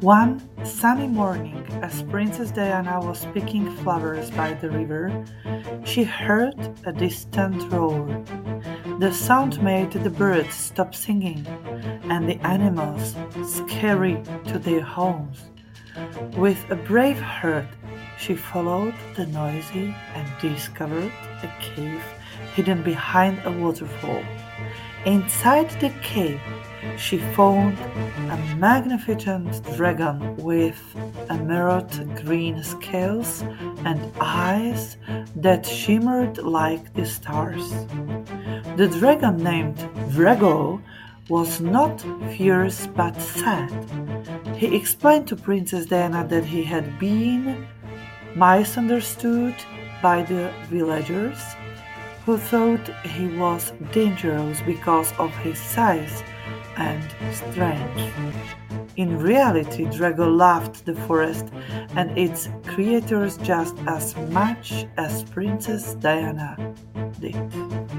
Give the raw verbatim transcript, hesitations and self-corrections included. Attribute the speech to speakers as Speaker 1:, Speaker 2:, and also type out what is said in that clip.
Speaker 1: One sunny morning, as Princess Diana was picking flowers by the river, she heard a distant roar. The sound made the birds stop singing and the animals scurry to their homes. With a brave heart, she followed the noisy and discovered a cave hidden behind a waterfall. Inside the cave, she found a magnificent dragon with emerald green scales and eyes that shimmered like the stars. The dragon named Drago was not fierce but sad. He explained to Princess Diana that he had been misunderstood by the villagers, who thought he was dangerous because of his size and strength. In reality, Drago loved the forest and its creators just as much as Princess Diana did.